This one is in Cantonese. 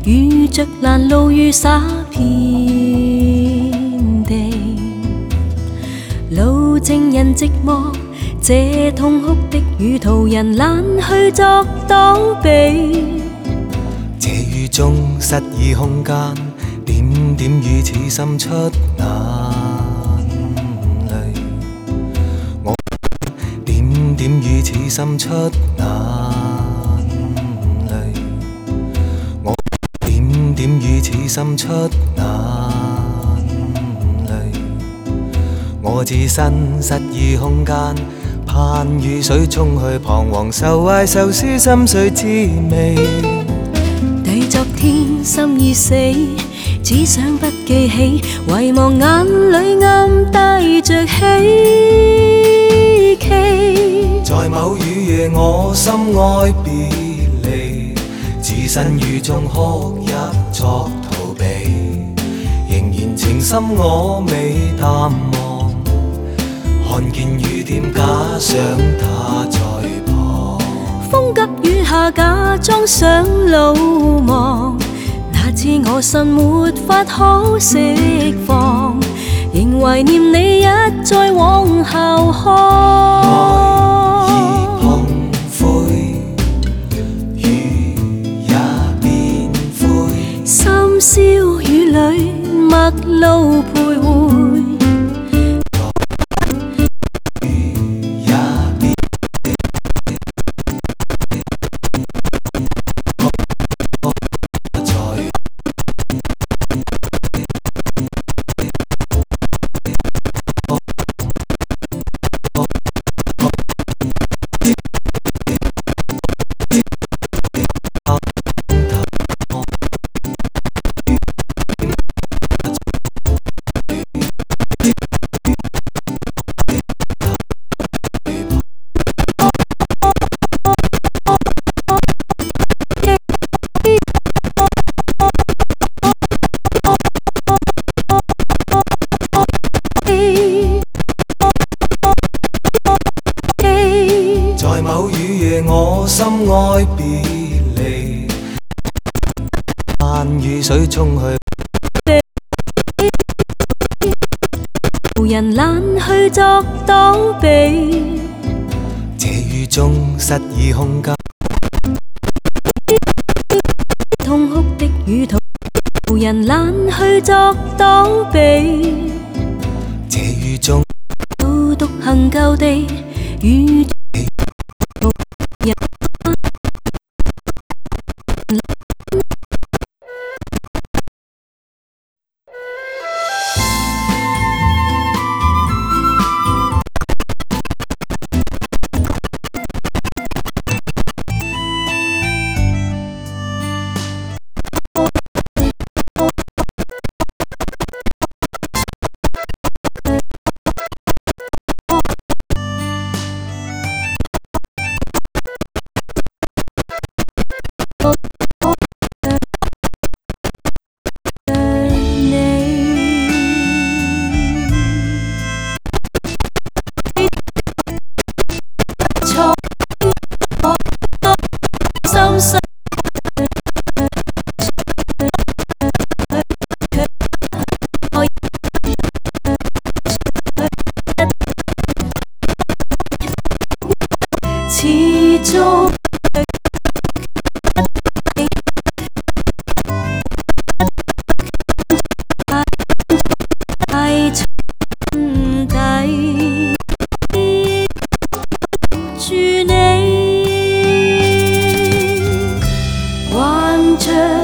遇着難路雨灑遍地，路靜人寂寞，這痛哭的雨途人懶去作擋避。 這雨中失意空間，點點雨似滲出眼淚。我點點雨似滲出眼淚。我點點雨似滲出眼淚。我置身失意空間，盼雨水沖去彷徨愁懷愁思心碎滋味。 對昨天心已死，只想不記起，遺忘眼裏暗帶着希冀。 在某雨夜我心愛別離，置身雨中哭泣作逃避，仍然情深我未淡忘，看見雨點假想他在旁。 風急雨下假裝想路忘，那次我信沒法可釋放，仍懷念你一再往後看。 愛已碰灰，雨也變灰， 深宵雨裏陌路徘徊。 在某雨夜我心愛別離，盼雨水沖去。 無人懶去作擋避， 這雨中失意空間， 痛哭的雨途，無人懶去作擋避。 這雨中獨行舊地，雨始終太沉底，住你，還着